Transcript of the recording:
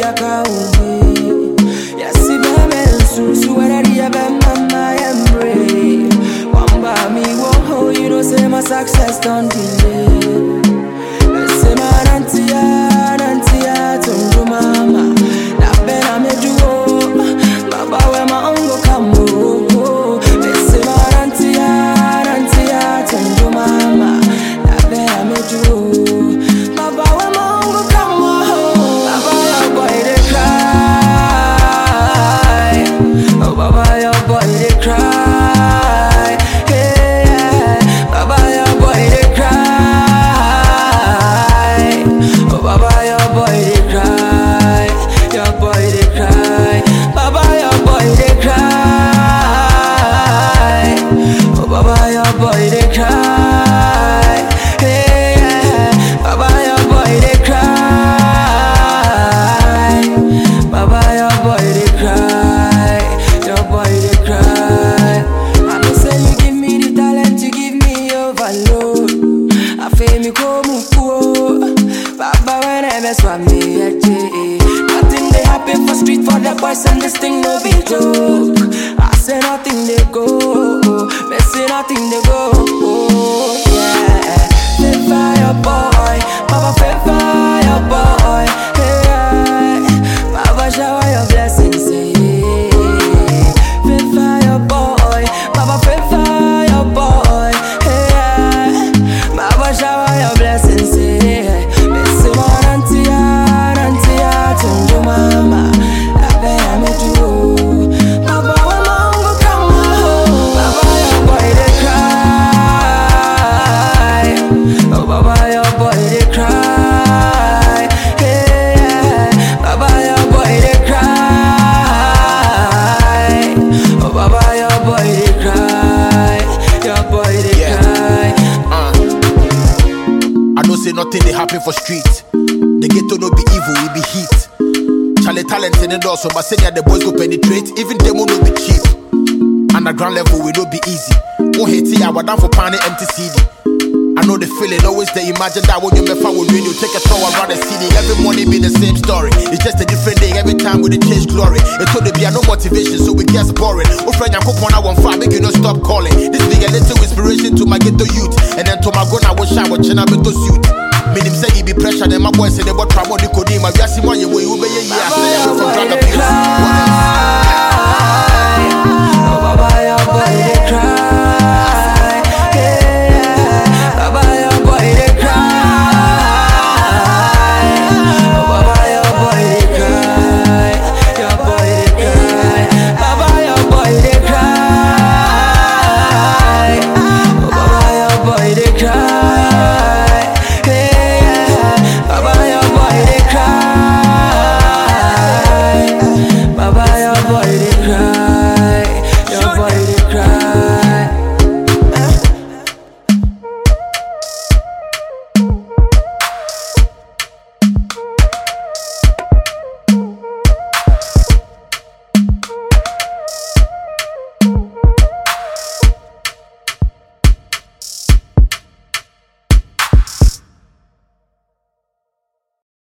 Yes, so whether you mama embrace. One by me, whoa, you know, say my success don't delay. Say my auntie, to mama. That ben I made you, Baba, where my uncle come. Say my auntie, to mama. That ben I made you, Baba, where my uncle come. Baba, your boy they cry. Oh, Baba, your boy they cry. Hey, yeah. Baba, your boy they cry. Oh, Baba, your boy they cry. Your boy they cry. Baba, your boy they cry. Oh, Baba, your boy they cry. Hey, yeah. Baba, your boy they cry. Baba, your boy they cry. Your boy they cry. I know say you give me the talent, you give me overload. I feel me come cool. Baba, when I mess with me, nothing they happen for street for the boys and this thing no be joke. I say nothing they go, they say nothing they go. Yeah, favor your boy, Baba favor your boy. Hey, Baba shower your blessings. Favor your boy, Baba favor your boy. Hey, Baba shower your blessings. Say my auntie, to mama. That ben I made you, Baba, when my uncle come home. Baba, your boy they cry. Oh, Baba, your boy they cry. Hey, yeah. Baba, your boy they cry. Oh, Baba, your boy they cry. Your boy they cry. I don't say nothing they happen for street. The ghetto no be evil, we be heat. Charlie talent in the door, so my senior the boys go penetrate. Even them will no be cheap. Underground level we no be easy. Won't hate it, I was down for panning empty CD. I know the feeling, always they imagine that when you me found with radio, take a tour around the city. Every morning be the same story. It's just a different day, every time with a change glory. It told to be no motivation, so it gets boring. Oh friend, I cook one I want fire, make you not stop calling. This be a little inspiration to my ghetto youth. And then to my gun I will shine with China to suit. Meaning say you be pressure, then my boys say they bought trouble the coding. My biasi money way you be a year. I say I'm from Dragapills.